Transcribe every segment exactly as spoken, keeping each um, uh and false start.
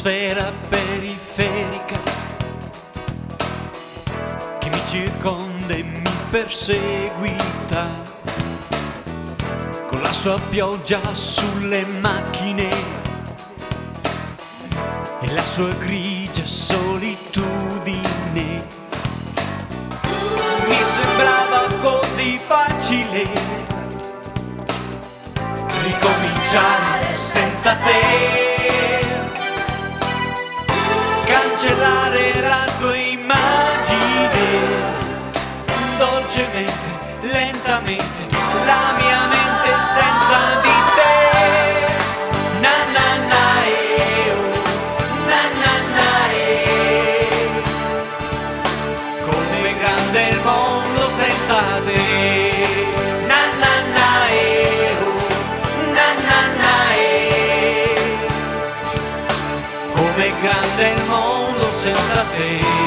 l'atmosfera periferica che mi circonda e mi perseguita, con la sua pioggia sulle macchine e la sua grigia solitudine. Mi sembrava così facile ricominciare senza te, cancellare la tua immagine, dolcemente, lentamente, la mia mente senza di te. Na na na eh, oh, na na na eh, come grande il mondo senza te. Na na na eh, oh, na na na eh, come grande il mondo senza te.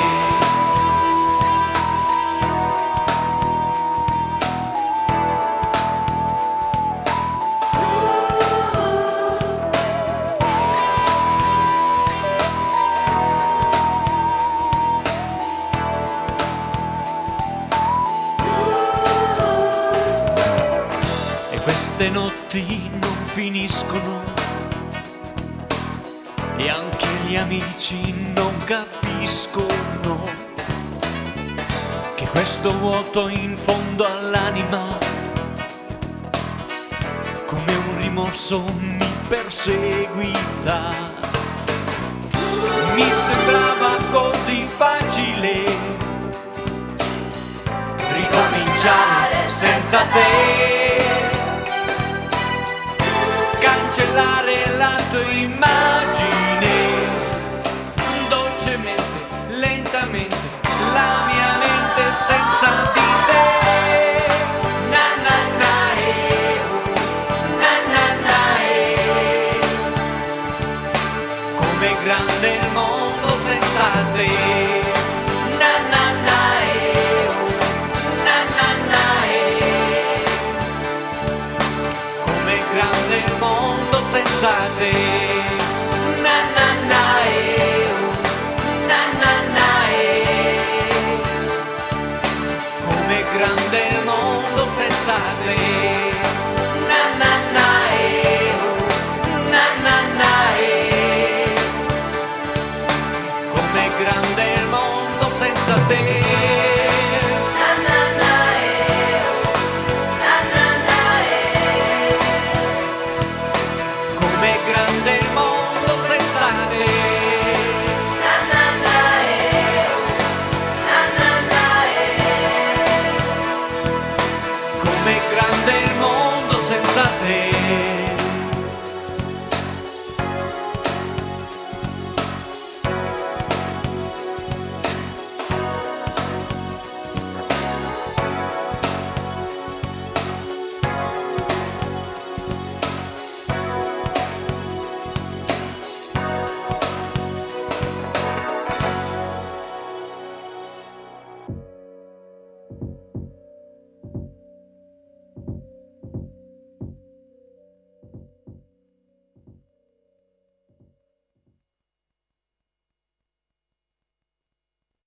Queste notti non finiscono e anche gli amici non capiscono che questo vuoto in fondo all'anima come un rimorso mi perseguita. Mi sembrava così facile ricominciare senza te, cancellare la tua immagine, dolcemente, lentamente, la mia mente senza di te. Na na na eh, oh, na na na eh, come grande il mondo senza te. Na na na eh, oh, na na na eh, come grande il mondo senza te.